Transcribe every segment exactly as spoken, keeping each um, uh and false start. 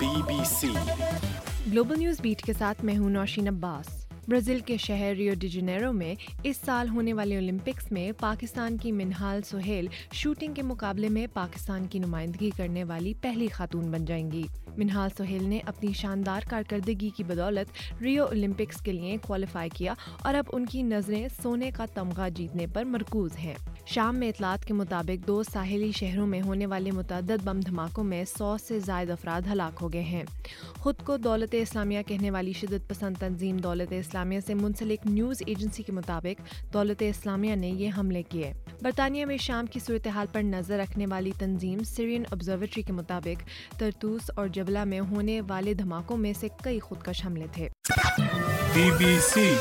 Be B C global news beat کے ساتھ میں ہوں نوشین عباس۔ برازیل کے شہر ریو ڈی جنیرو میں اس سال ہونے والے اولمپکس میں پاکستان کی منہال سہیل شوٹنگ کے مقابلے میں پاکستان کی نمائندگی کرنے والی پہلی خاتون بن جائیں گی۔ منہال سہیل نے اپنی شاندار کارکردگی کی بدولت ریو اولمپکس کے لیے کوالیفائی کیا اور اب ان کی نظریں سونے کا تمغہ جیتنے پر مرکوز ہیں۔ شام میں اطلاعات کے مطابق دو ساحلی شہروں میں ہونے والے متعدد بم دھماکوں میں سو سے زائد افراد ہلاک ہو گئے ہیں۔ خود کو دولت اسلامیہ کہنے والی شدت پسند تنظیم دولت اسلامیہ سے منسلک نیوز ایجنسی کے مطابق دولت اسلامیہ نے یہ حملے کیے۔ برطانیہ میں شام کی صورتحال پر نظر رکھنے والی تنظیم سیرین آبزرویٹری کے مطابق طرطوس اور جبلہ میں ہونے والے دھماکوں میں سے کئی خودکش حملے تھے۔ بی بی سی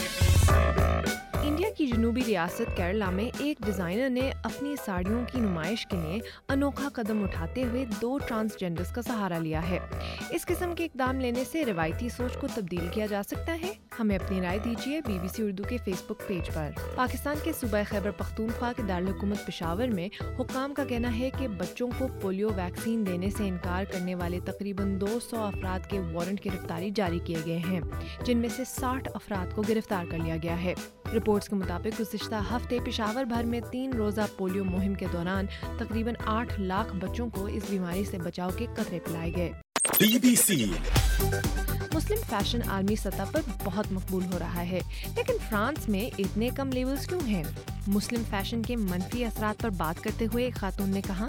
انڈیا کی جنوبی ریاست کیرلا میں ایک ڈیزائنر نے اپنی ساڑیوں کی نمائش کے لیے انوکھا قدم اٹھاتے ہوئے دو ٹرانسجینڈرز کا سہارا لیا ہے۔ اس قسم کے اقدام لینے سے روایتی سوچ کو تبدیل کیا جا سکتا ہے؟ ہمیں اپنی رائے دیجیے بی بی سی اردو کے فیس بک پیج پر۔ پاکستان کے صوبہ خیبر پختونخوا کے دارالحکومت پشاور میں حکام کا کہنا ہے کہ بچوں کو پولیو ویکسین دینے سے انکار کرنے والے تقریباً دو سو افراد کے وارنٹ گرفتاری جاری کیے گئے ہیں، جن میں سے ساٹھ افراد کو گرفتار کر لیا گیا ہے۔ رپورٹس کے مطابق گزشتہ ہفتے پشاور بھر میں تین روزہ پولیو مہم کے دوران تقریباً آٹھ لاکھ بچوں کو اس بیماری سے بچاؤ کے قطرے پلائے گئے۔ بی بی سی مسلم فیشن عالمی سطح پر بہت مقبول ہو رہا ہے، لیکن فرانس میں اتنے کم لیبلز کیوں ہیں؟ مسلم فیشن کے منفی اثرات پر بات کرتے ہوئے ایک خاتون نے کہا،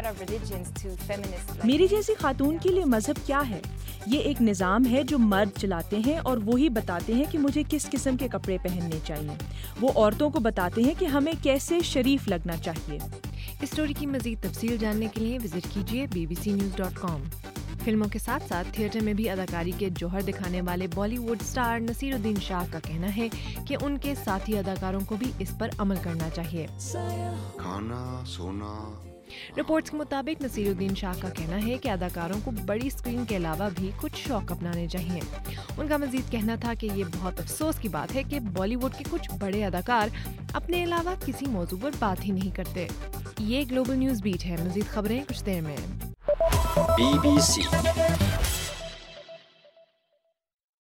میری جیسی خاتون کے لیے مذہب کیا ہے؟ یہ ایک نظام ہے جو مرد چلاتے ہیں اور وہی بتاتے ہیں کہ مجھے کس قسم کے کپڑے پہننے چاہیے۔ وہ عورتوں کو بتاتے ہیں کہ ہمیں کیسے شریف لگنا چاہیے۔ اس اسٹوری کی مزید تفصیل جاننے کے لیے وزٹ کیجیے B B C news dot com. فلموں کے ساتھ ساتھ تھیٹر میں بھی اداکاری کے جوہر دکھانے والے بالی ووڈ سٹار نصیر الدین شاہ کا کہنا ہے کہ ان کے ساتھی اداکاروں کو بھی اس پر عمل کرنا چاہیے۔ کھانا سونا رپورٹس کے مطابق نصیر الدین شاہ کا کہنا ہے کہ اداکاروں کو بڑی اسکرین کے علاوہ بھی کچھ شوق اپنانے چاہیے۔ ان کا مزید کہنا تھا کہ یہ بہت افسوس کی بات ہے کہ بالی ووڈ کے کچھ بڑے اداکار اپنے علاوہ کسی موضوع پر بات ہی نہیں کرتے۔ یہ گلوبل نیوز بیٹ ہے، مزید خبریں کچھ دیر میں۔ Be B C